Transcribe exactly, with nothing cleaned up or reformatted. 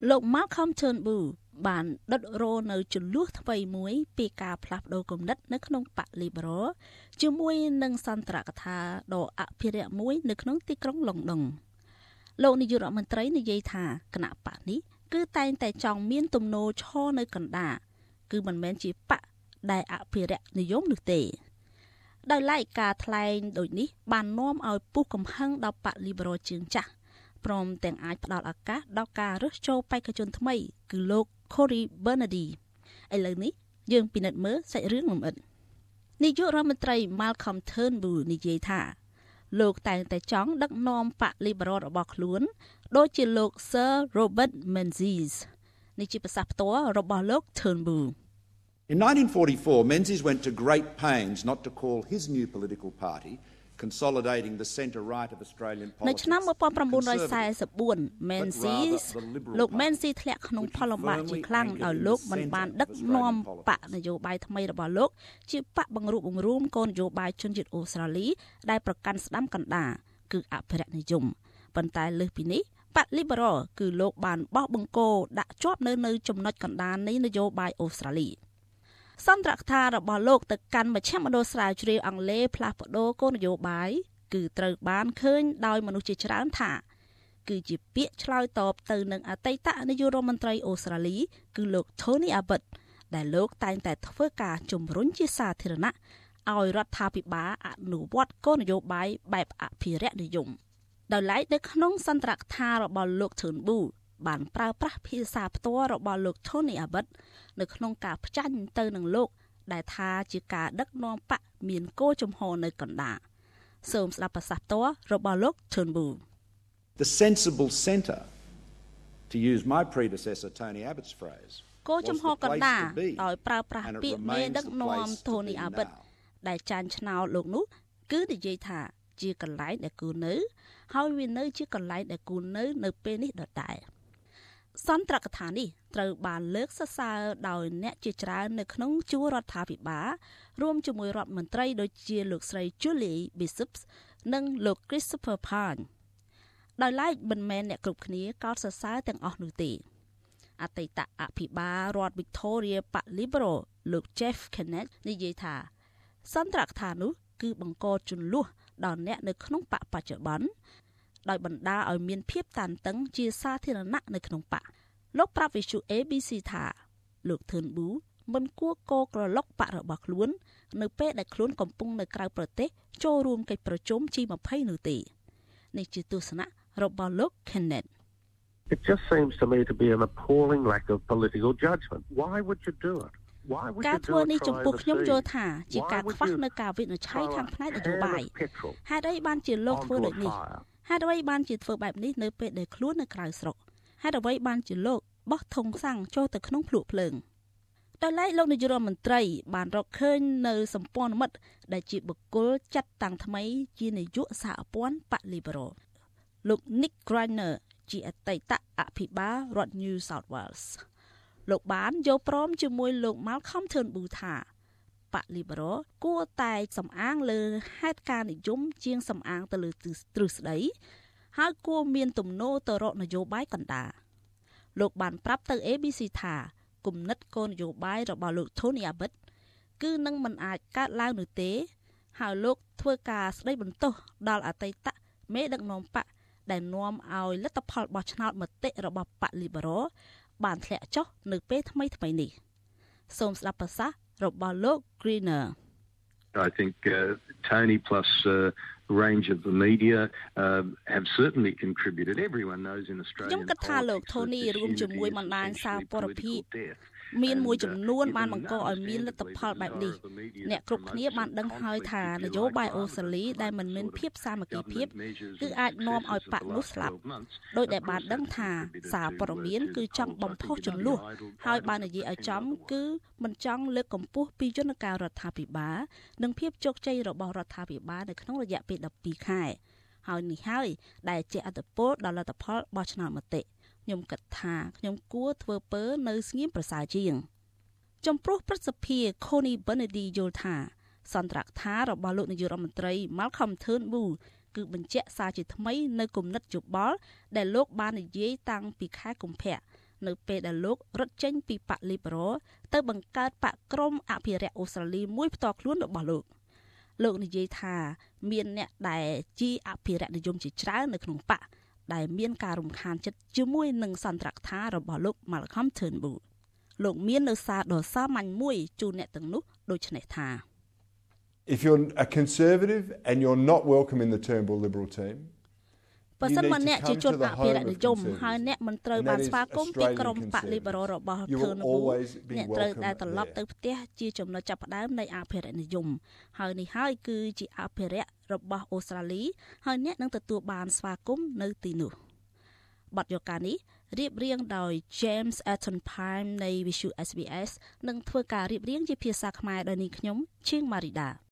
លោក Malcolm Turnbull បានដុតរោនៅចំនួនថ្មីមួយពីការផ្លាស់ប្ដូរគំនិតនៅក្នុងបក Liberal ជាមួយនឹងសន្ទរកថាដ៏អភិរក្សមួយនៅក្នុងទីក្រុងឡុងដុងលោកនាយករដ្ឋមន្ត្រីនិយាយថាគណៈបកនេះគឺតែងតែចង់មានទំនោរឈរនៅកណ្ដាលគឺមិនមែនជាបកដែលអភិរក្សនិយមនោះទេដោយឡែកការថ្លែងដូចនេះបាននាំឲ្យពុះកំហឹងដល់បក Liberal ជើងចាស់ព្រមទាំងអាចផ្ដល់ឱកាសដល់ការរើសចូលបេក្ខជនថ្មីគឺលោក Cory Bernardi ឥឡូវនេះយើងពិនិត្យមើលសាច់រឿងលម្អិតនាយករដ្ឋមន្ត្រី Malcolm Turnbull និយាយថាលោកតែងតែចង់ដឹកនាំបក Liberal របស់ខ្លួនដូចជាលោក Sir Robert Menzies នេះជាប្រសាសន៍ផ្ទាល់របស់លោក Turnbull In nineteen forty-four, Menzies went to great pains not to call his new political party, consolidating the centre-right of Australian politics. នៅឆ្នាំnineteen forty-four Menzies លោក Menzies ធ្លាក់ក្នុងផលលំបាកជាខ្លាំងដោយលោកមិនបានដឹកនាំបកនយោបាយថ្មីរបស់លោកជាបកបង្រួបបង្រួមគោលនយោបាយជនជាតិអូស្ត្រាលីដែលប្រកាន់ស្ដាំកណ្ដាលគឺអភិរក្សនិយមប៉ុន្តែលើសពីនេះបក Liberal គឺលោកបានបោះបង្គោលដាក់ជាប់នៅនៅចំណុចកណ្ដាលនៃនយោបាយអូស្ត្រាលីសន្ទរកថារបស់លោកទៅកាន់មជ្ឈមណ្ឌលស្រាវជ្រាវអង់គ្លេសផ្លាស់ប្ដូរគោលនយោបាយគឺត្រូវបានឃើញដោយមនុស្សជាច្រើនថាគឺជាពាក្យឆ្លើយតបទៅនឹងអតីតនាយករដ្ឋមន្ត្រីអូស្ត្រាលីគឺលោក Tony Abbott ដែលលោកតែងតែធ្វើការជំរុញជាសាធារណៈឲ្យរដ្ឋាភិបាលអនុវត្តគោលនយោបាយបែបអភិរក្សនិយមដោយឡែកនៅក្នុងសន្ទរកថារបស់លោក Turnbullបានប្រើប្រាស់ភាសាផ្ទាល់របស់លោក Tony Abbott នៅក្នុងការផ្ចាញ់ទៅនឹងលោកដែលថាជាការដឹកនាំបកមានគោលជំហរនៅកណ្ដាលសូមស្ដាប់ប្រសាសន៍ផ្ទាល់របស់លោក Turnbull The sensible centre to use my predecessor Tony Abbott's phrase គោលជំហរកណ្ដាលដោយប្រើប្រាស់ពាក្យមេដឹកនាំ Tony Abbott ដែលចាញ់ឆ្នោតលោកនោះគឺនិយាយថាជាកន្លែងដែលគូនៅហើយវានៅជាកន្លែងដែលគូនៅនៅពេលនេះដដែលសន្ទរកថានេះត្រូវបានលើកសរសើរដោយអ្នកជាច្រើននៅក្នុងជួររដ្ឋាភិបាលរួមជាមួយរដ្ឋមន្ត្រីដូចជាលោកស្រី Julie Bishop និងលោក Christopher Pyne ដោយឡែកមិនមែនអ្នកគ្រប់គ្នាកោតសរសើរទាំងអស់នោះទេអតីតអភិបាលរដ្ឋ Victoria បក Liberal លោក Jeff Kennett និយាយថាសន្ទរកថានោះគឺបង្កជម្លោះដល់អ្នកនៅក្នុងបកបច្ចុប្បន្នដោយបណ្ដាលឲ្យមានភាពតានតឹងជាសាធារណៈនៅក្នុងបកលោកប្រាប់វិទ្យុ A B C ថាលោក Turnbull មិនគួរកោក្រឡុកបករបស់ខ្លួននៅពេលដែលខ្លួនកំពុងនៅក្រៅប្រទេសចូលរួមកិច្ចប្រជុំ G twenty នោះទេនេះជាទស្សនៈរបស់លោក Kennett It just seems to me to be an appalling lack of political judgment. Why would you do it? ការធ្វើនេះចំពោះខ្ញុំយល់ថាជាការខ្វះនៅការវិនិច្ឆ័យខាងផ្នែកនយោបាយហេតុអីបានជាលោកធ្វើដូចនេះហេតុអ្វីបានជាធ្វើបែបនេះនៅពេលដែលខ្លួននៅក្រៅស្រុកហេតុអ្វីបានជាលោកបោះធុងសាំងចូលទៅក្នុងភ្លក្សភ្លើងដោយឡែកលោកនាយករដ្ឋមន្ត្រីបានរកឃើញនៅសម្ព័ន្ធមិត្តដែលជាបុគ្គលចាត់តាំងថ្មីជានាយកសហព័ន្ធបក Liberal លោក Nick Greiner ជាអតីតអភិបាលរដ្ឋ New South Wales លោកបានយកព្រមជាមួយលោក Malcolm Turnbull ថាបក Liberal គួរតែសំអាងលើហេតុការណ៍និយមជាងសំអាងទៅលើទ្រឹស្ដីហើយគួរមានទំនោរទៅរកនយោបាយកណ្ដាលលោកបានប្រាប់ទៅ A B C ថាគំនិតគោលនយោបាយរបស់លោក Tony Abbott គឺនឹងមិនអាចកើតឡើងនោះទេហើយលោកធ្វើការស្ដីបន្ទោសដល់អតីតមេដឹកនាំបកដែលនាំឲ្យលទ្ធផលបោះឆ្នោតមតិរបស់បក Liberal បានធ្លាក់ចុះនៅពេលថ្មីថ្មីនេះសូមស្ដាប់ប្រសាសន៍របស់លោក Greener I think uh, Tony plus uh, range of the media uh, have certainly contributed. Everyone knows in Australia. ខ្ញុំគិតថាលោក Tony រួមជាមួយបណ្ដាញសារព័ត៌មានមានមួយចំនួនបានបង្កឲ្យមានលទ្ធផលបែបនេះអ្នកគ្រប់គ្នាបានដឹងហើយថានយោបាយអូស្ត្រាលីដែលមិនមានភាពសាមគ្គីភាពគឺអាចនាំឲ្យបកនោះស្លាប់ដោយដែលបានដឹងថាសារព័ត៌មានគឺចង់បំផុសជម្លោះហើយបាននិយាយឲ្យចំគឺមិនចង់លើកកម្ពស់ពីយន្តការរដ្ឋាភិបាលនិងភាពជោគជ័យរបស់រដ្ឋាភិបាលនៅក្នុងរយៈពេលtwelveខែហើយនេះហើយដែលជាអត្តពលដល់លទ្ធផលបោះឆ្នោតមតិខ្ញុំគិតថាខ្ញុំគួរធ្វើពើនៅស្ងៀមប្រសើរជាងចំពោះប្រសិទ្ធភាព Cory Bernardi យល់ថាសន្ទរកថារបស់លោកនាយករដ្ឋមន្ត្រី Malcolm Turnbull គឺបញ្ជាក់សារជាថ្មីនៅគំនិតយោបល់ដែលលោកបាននិយាយតាំងពីខែកុម្ភៈនៅពេលដែលលោករត់ចេញពីបក Liberal ទៅបង្កើតបកក្រុមអភិរក្សអូស្ត្រាលីមួយផ្ទាល់ខ្លួនរបស់លោកលោកនិយាយថាមានអ្នកដែលជាអភិរក្សនិយមជាច្រើននៅក្នុងបកដែលមានការរំខានចិត្តជាមួយនឹងសន្ទរកថារបស់លោក Malcolm Turnbull លោកមាននៅសារដ៏សាមញ្ញមួយជូនអ្នកទាំងនោះដូចនេះថា If you're a conservative and you're not welcome in the Turnbull Liberal team បើសិនមកអ្នកជាជនអភិរក្សនិយមហើយអ្នកមិនត្រូវបានស្វាគមន៍ពីក្រុមបក Liberal របស់ Turnbull អ្នកត្រូវតែត្រឡប់ទៅផ្ទះជាចំណុចចាប់ផ្ដើមនៃអភិរក្សនិយមហើយនេះហើយគឺជាអភិរក្សរបស់អូស្ត្រាលីហើយអ្នកនឹងទទួលបានស្វាគមន៍នៅទីនោះបទយកការនេះរៀបរៀងដោយ James Aton Pine នៃ Visual เอส บี เอส និងធ្វើការរៀបរៀងជាភាសាខ្មែរដោយនាងខ្ញុំឈៀងម៉ារីដា